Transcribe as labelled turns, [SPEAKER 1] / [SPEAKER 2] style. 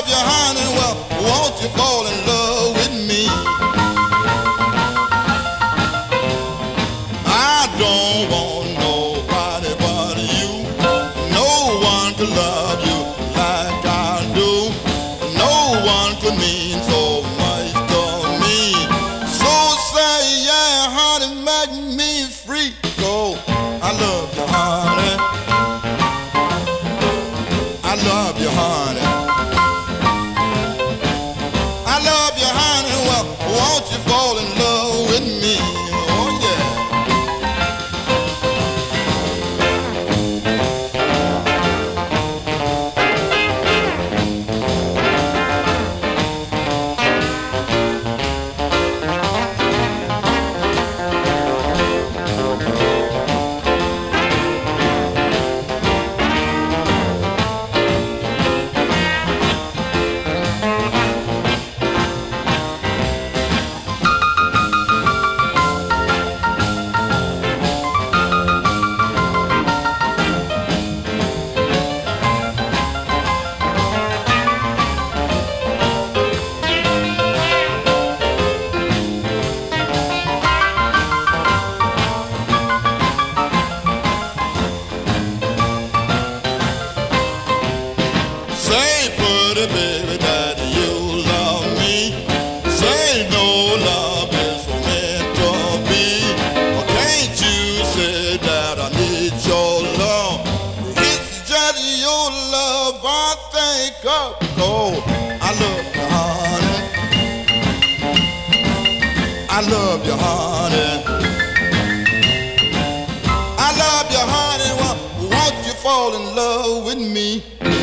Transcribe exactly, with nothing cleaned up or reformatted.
[SPEAKER 1] love you, honey. Well, won't you fall in love with me? I don't want nobody but you. No one could love you like I do. No one could mean so much to me. So say yeah, honey, make me free. Go, I love you, honey. I love you, honey. I love you, honey. Well, won't you fall in love with me? Oh yeah. Say, pretty baby, that you love me. Say no love is meant to be. Or can't you say that I need your love? It's just your love I think of. Oh, I love you, honey. I love you, honey. I love you, honey. Well, won't you fall in love with me?